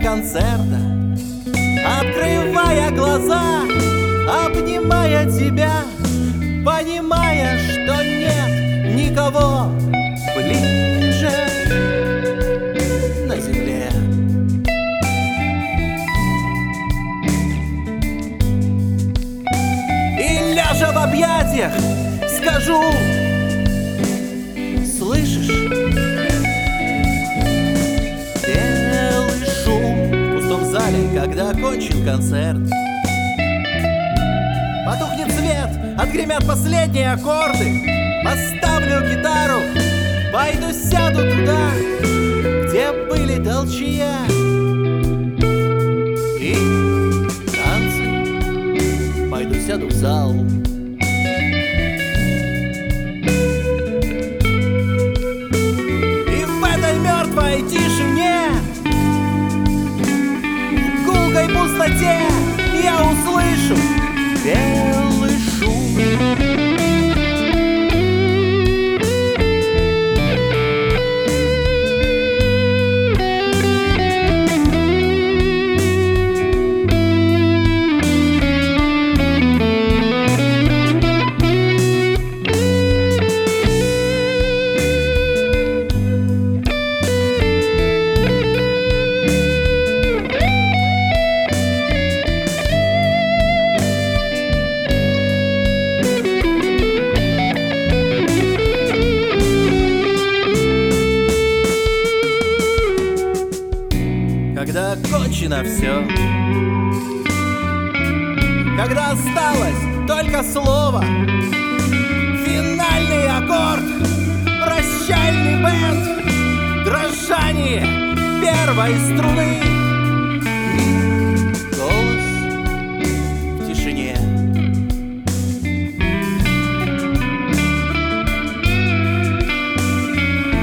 концерта, открывая глаза, обнимая тебя, понимая, что нет никого ближе на земле. И лежа в объятиях скажу: слышишь? Белый шум в пустом зале, когда окончен концерт. Потухнет свет, отгремят последние аккорды. Поставлю гитару, пойду сяду туда, где были толчья и танцы. Пойду сяду в зал. И в этой мертвой тишине, в гулкой пустоте я услышу белый шум. Когда кончено все, когда осталось только слово, финальный аккорд, прощальный бенд, дрожание первой струны и голос в тишине.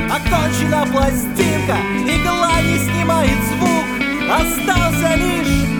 Окончена пластинка, игла не снимает звук. Остался лишь